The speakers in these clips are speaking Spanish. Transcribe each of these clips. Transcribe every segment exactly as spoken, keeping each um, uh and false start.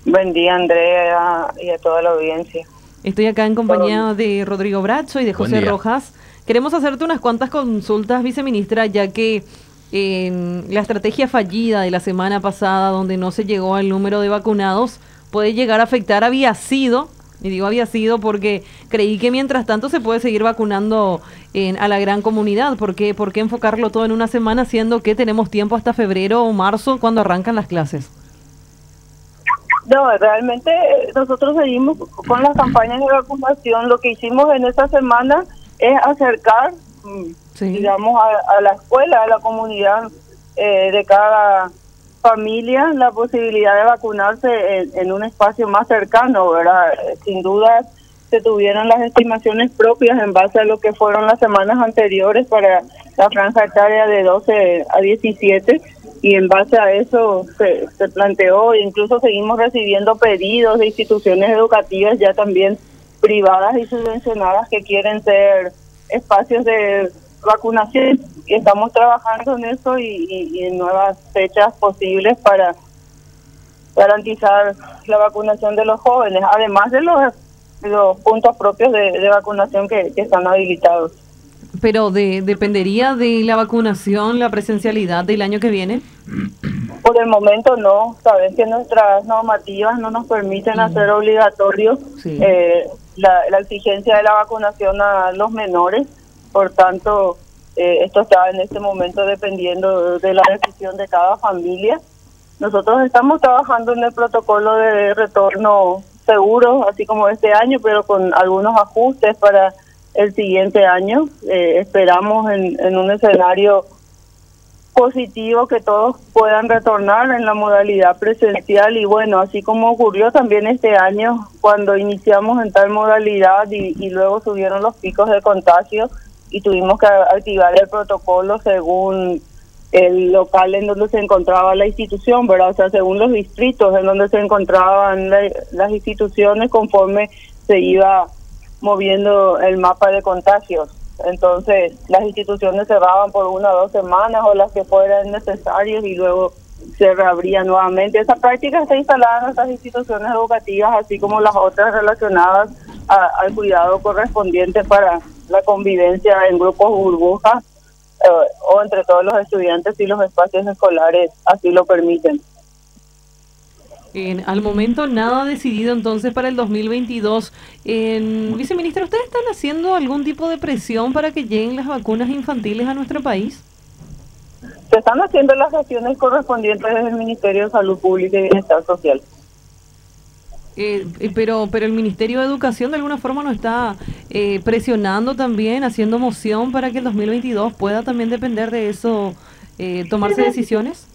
Buen día, Andrea, y a toda la audiencia. Estoy acá en compañía de Rodrigo Bracho y de José Rojas. Queremos hacerte unas cuantas consultas, viceministra, ya que en la estrategia fallida de la semana pasada, donde no se llegó al número de vacunados, puede llegar a afectar, había sido, y digo había sido porque creí que mientras tanto se puede seguir vacunando en, a la gran comunidad. ¿Por qué, ¿Por qué enfocarlo todo en una semana, siendo que tenemos tiempo hasta febrero o marzo cuando arrancan las clases? No, realmente nosotros seguimos con las campañas de vacunación. Lo que hicimos en esta semana es acercar, sí. digamos, a, a la escuela, a la comunidad eh, de cada familia la posibilidad de vacunarse en, en un espacio más cercano, ¿verdad? Sin duda se tuvieron las estimaciones propias en base a lo que fueron las semanas anteriores para la franja etaria de doce a diecisiete. Y en base a eso se, se planteó, e incluso seguimos recibiendo pedidos de instituciones educativas ya también privadas y subvencionadas que quieren ser espacios de vacunación. Y estamos trabajando en eso y, y, y en nuevas fechas posibles para garantizar la vacunación de los jóvenes, además de los, de los puntos propios de, de vacunación que, que están habilitados. Pero de, ¿dependería de la vacunación, la presencialidad del año que viene? Por el momento no. Sabes que nuestras normativas no nos permiten mm. hacer obligatorio sí. eh, la, la exigencia de la vacunación a los menores. Por tanto, eh, esto está en este momento dependiendo de la decisión de cada familia. Nosotros estamos trabajando en el protocolo de retorno seguro, así como este año, pero con algunos ajustes para el siguiente año. Eh, esperamos en, en un escenario positivo que todos puedan retornar en la modalidad presencial y bueno, así como ocurrió también este año cuando iniciamos en tal modalidad y, y luego subieron los picos de contagio y tuvimos que activar el protocolo según el local en donde se encontraba la institución, ¿verdad? O sea, según los distritos en donde se encontraban la, las instituciones conforme se iba moviendo el mapa de contagios. Entonces, las instituciones cerraban por una o dos semanas o las que fueran necesarias y luego se reabrían nuevamente. Esa práctica está instalada en nuestras instituciones educativas, así como las otras relacionadas a, al cuidado correspondiente para la convivencia en grupos burbujas eh, o entre todos los estudiantes si los espacios escolares así lo permiten. En, al momento nada decidido entonces para el dos mil veintidós. En, viceministra, ¿ustedes están haciendo algún tipo de presión para que lleguen las vacunas infantiles a nuestro país? Se están haciendo las gestiones correspondientes desde el Ministerio de Salud Pública y Bienestar Social. Eh, pero pero el Ministerio de Educación de alguna forma no está eh, presionando también, haciendo moción para que el dos mil veintidós pueda también depender de eso, eh, tomarse decisiones.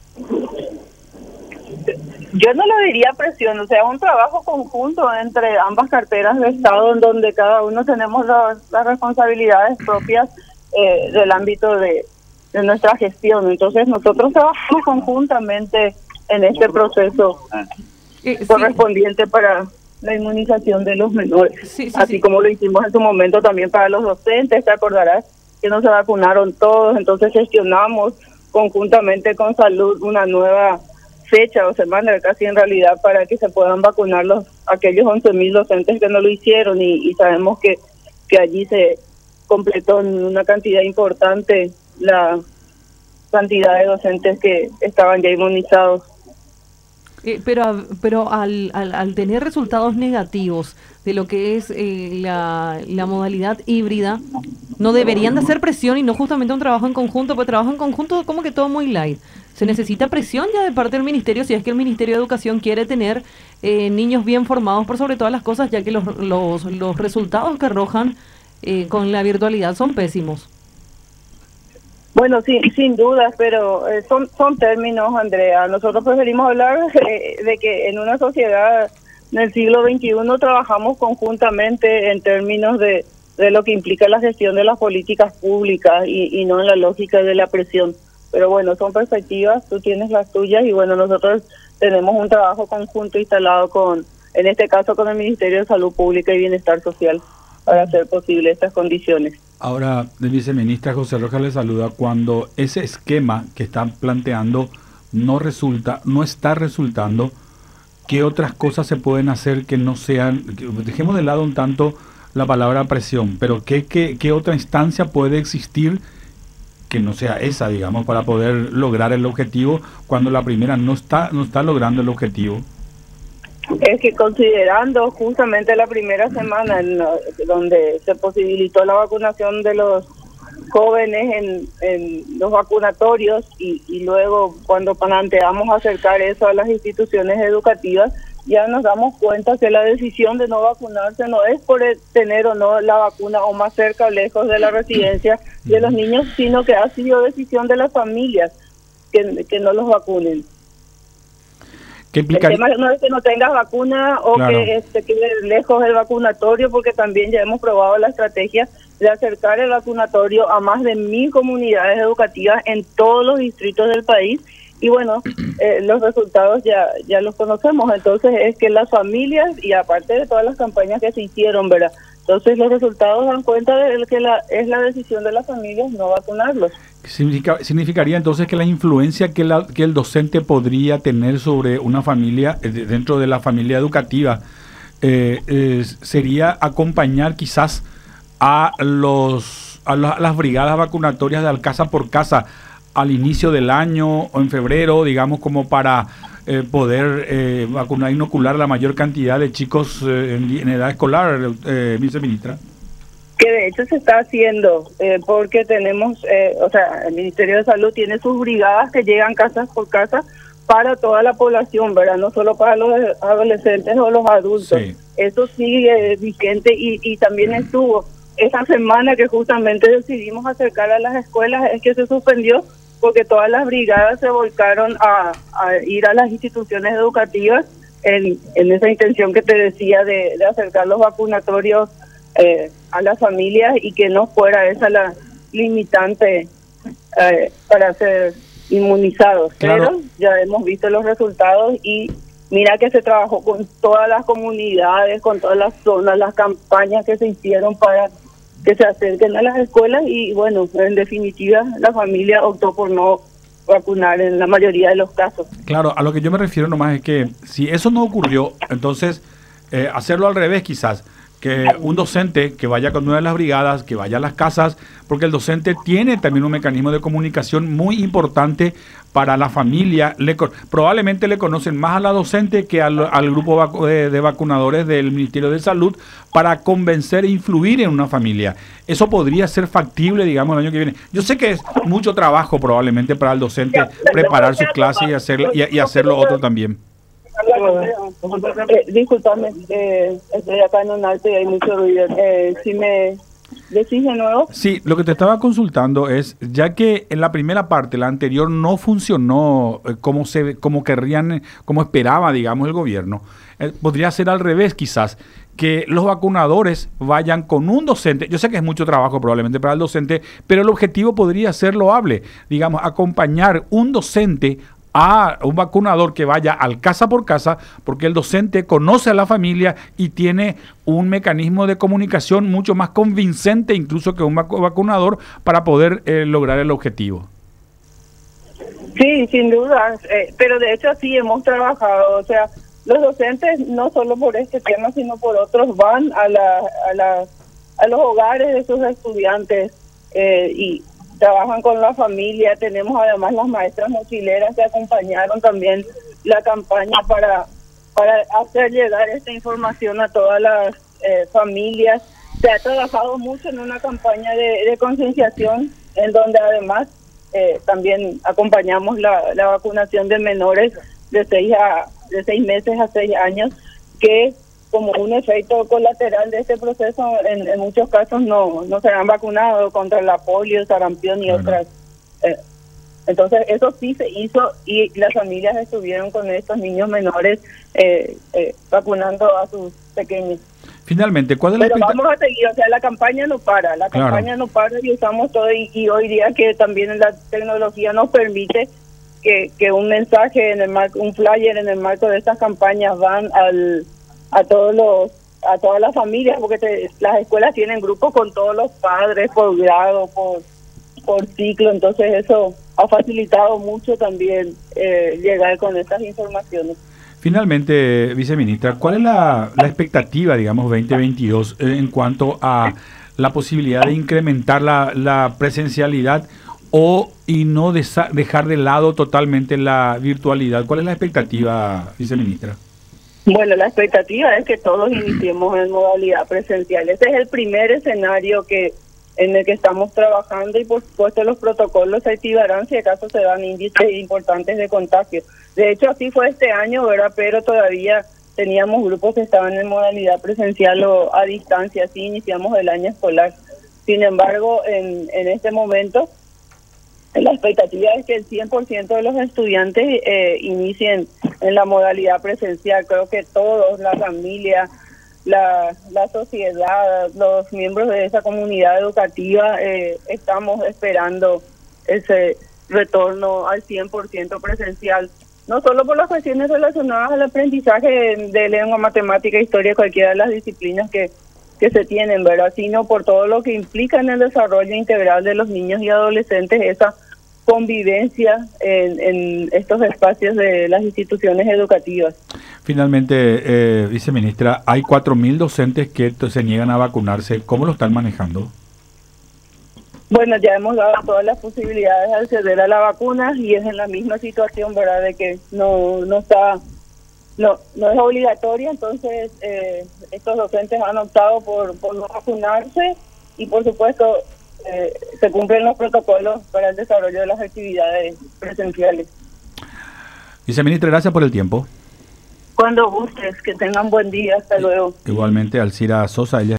Yo no lo diría presión, o sea, un trabajo conjunto entre ambas carteras de Estado en donde cada uno tenemos los, las responsabilidades propias eh, del ámbito de, de nuestra gestión. Entonces nosotros trabajamos conjuntamente en este proceso eh, correspondiente sí. para la inmunización de los menores, sí, sí, así sí. como lo hicimos en su momento también para los docentes. Te acordarás que no se vacunaron todos, entonces gestionamos conjuntamente con salud una nueva fecha o semana casi en realidad para que se puedan vacunar los aquellos once mil docentes que no lo hicieron y, y sabemos que, que allí se completó en una cantidad importante la cantidad de docentes que estaban ya inmunizados. Eh, pero pero al, al, al tener resultados negativos de lo que es eh, la, la modalidad híbrida, ¿no deberían de hacer presión y no justamente un trabajo en conjunto? Pues trabajo en conjunto como que todo muy light. Se necesita presión ya de parte del Ministerio, si es que el Ministerio de Educación quiere tener eh, niños bien formados por sobre todas las cosas, ya que los, los, los resultados que arrojan eh, con la virtualidad son pésimos. Bueno, sí, sin duda, pero eh, son son términos, Andrea. Nosotros preferimos hablar eh, de que en una sociedad en el siglo veintiuno trabajamos conjuntamente en términos de, de lo que implica la gestión de las políticas públicas y, y no en la lógica de la presión. Pero bueno, son perspectivas, tú tienes las tuyas y bueno, nosotros tenemos un trabajo conjunto instalado con, en este caso con el Ministerio de Salud Pública y Bienestar Social para hacer posible estas condiciones. Ahora, el viceministra José Rojas le saluda. Cuando ese esquema que están planteando no resulta, no está resultando, ¿qué otras cosas se pueden hacer que no sean, que dejemos de lado un tanto la palabra presión, pero qué, qué, qué otra instancia puede existir que no sea esa, digamos, para poder lograr el objetivo cuando la primera no está, no está logrando el objetivo? Es que considerando justamente la primera semana en, donde se posibilitó la vacunación de los jóvenes en, en los vacunatorios y, y luego cuando planteamos acercar eso a las instituciones educativas, ya nos damos cuenta que la decisión de no vacunarse no es por tener o no la vacuna o más cerca o lejos de la residencia de los niños, sino que ha sido decisión de las familias que, que no los vacunen. ¿Qué El tema no es que no tengas vacuna o claro. que este, quede lejos del vacunatorio, porque también ya hemos probado la estrategia de acercar el vacunatorio a más de mil comunidades educativas en todos los distritos del país. Y bueno, eh, los resultados ya ya los conocemos. Entonces es que las familias, y aparte de todas las campañas que se hicieron, ¿verdad? Entonces los resultados dan cuenta de que la, es la decisión de las familias no vacunarlos. Significa, significaría entonces que la influencia que, la, que el docente podría tener sobre una familia, eh, dentro de la familia educativa, eh, eh, sería acompañar quizás a los a, la, a las brigadas vacunatorias de casa por casa al inicio del año o en febrero, digamos, como para eh, poder eh, vacunar, inocular la mayor cantidad de chicos eh, en, en edad escolar, eh, viceministra. Que de hecho se está haciendo, eh, porque tenemos, eh, o sea, el Ministerio de Salud tiene sus brigadas que llegan casa por casa para toda la población, ¿verdad? No solo para los adolescentes o los adultos. Sí. Eso sigue vigente y, y también estuvo esa semana que justamente decidimos acercar a las escuelas, es que se suspendió porque todas las brigadas se volcaron a, a ir a las instituciones educativas en, en esa intención que te decía de, de acercar los vacunatorios eh, a las familias y que no fuera esa la limitante eh, para ser inmunizados. Claro. Pero ya hemos visto los resultados y mira que se trabajó con todas las comunidades, con todas las zonas, las campañas que se hicieron para que se acerquen a las escuelas y bueno, en definitiva la familia optó por no vacunar en la mayoría de los casos. Claro, a lo que yo me refiero nomás es que si eso no ocurrió, entonces eh, hacerlo al revés quizás, que un docente que vaya con una de las brigadas, que vaya a las casas, porque el docente tiene también un mecanismo de comunicación muy importante para la familia. Le, probablemente le conocen más a la docente que al, al grupo vacu de, de vacunadores del Ministerio de Salud para convencer e influir en una familia. Eso podría ser factible, digamos, el año que viene. Yo sé que es mucho trabajo probablemente para el docente preparar sus clases y, hacer, y, y hacerlo otro también. Eh, disculpame, eh, estoy acá en un alto y hay mucho ruido. Eh, si me decís de nuevo. Sí, lo que te estaba consultando es, ya que en la primera parte, la anterior, no funcionó eh, como se, como querrían, como esperaba, digamos, el gobierno, eh, podría ser al revés quizás, que los vacunadores vayan con un docente. Yo sé que es mucho trabajo probablemente para el docente, pero el objetivo podría ser loable, digamos, acompañar un docente a un vacunador que vaya al casa por casa, porque el docente conoce a la familia y tiene un mecanismo de comunicación mucho más convincente incluso que un vacunador para poder eh, lograr el objetivo. Sí, sin duda, eh, pero de hecho sí hemos trabajado, o sea, los docentes no solo por este tema, sino por otros van a, la, a, la, a los hogares de sus estudiantes eh, y trabajan con la familia. Tenemos además las maestras mochileras que acompañaron también la campaña para para hacer llegar esta información a todas las eh, familias. Se ha trabajado mucho en una campaña de, de concienciación, en donde además eh, también acompañamos la, la vacunación de menores de seis a de seis meses a seis años, que como un efecto colateral de este proceso, en, en muchos casos no no se han vacunado contra la polio, sarampión y bueno. otras. Eh, entonces eso sí se hizo y las familias estuvieron con estos niños menores eh, eh, vacunando a sus pequeños. Finalmente, ¿cuál es la Pero vamos a seguir, o sea, la campaña no para, la claro. campaña no para y usamos todo y, y hoy día que también la tecnología nos permite que, que un mensaje en el marco, un flyer en el marco de estas campañas van al a todos los a todas las familias, porque te, las escuelas tienen grupos con todos los padres por grado, por por ciclo, entonces eso ha facilitado mucho también eh, llegar con estas informaciones. Finalmente, viceministra, ¿cuál es la, la expectativa, digamos, veinte veintidós eh, en cuanto a la posibilidad de incrementar la, la presencialidad o y no desa, dejar de lado totalmente la virtualidad? ¿Cuál es la expectativa, viceministra? Bueno, la expectativa es que todos iniciemos en modalidad presencial. Ese es el primer escenario que en el que estamos trabajando y por supuesto los protocolos se activarán si acaso se dan índices importantes de contagio. De hecho, así fue este año, ¿verdad? Pero todavía teníamos grupos que estaban en modalidad presencial o a distancia, así iniciamos el año escolar. Sin embargo, en, en este momento, la expectativa es que el cien por ciento de los estudiantes eh, inicien en la modalidad presencial. Creo que todos, la familia, la, la sociedad, los miembros de esa comunidad educativa, eh, estamos esperando ese retorno al cien por ciento presencial. No solo por las cuestiones relacionadas al aprendizaje de, de lengua, matemática, historia, cualquiera de las disciplinas que, que se tienen, ¿verdad? Sino por todo lo que implica en el desarrollo integral de los niños y adolescentes esa convivencia en, en estos espacios de las instituciones educativas. Finalmente, eh, viceministra, hay cuatro mil docentes que se niegan a vacunarse. ¿Cómo lo están manejando? Bueno, ya hemos dado todas las posibilidades de acceder a la vacuna y es en la misma situación, ¿verdad?, de que no no está no no es obligatoria. Entonces eh, estos docentes han optado por, por no vacunarse y por supuesto eh, se cumplen los protocolos para el desarrollo de las actividades presenciales. Viceministra, gracias por el tiempo. Cuando gustes, que tengan buen día, hasta luego. Igualmente, Alcira Sosa, ella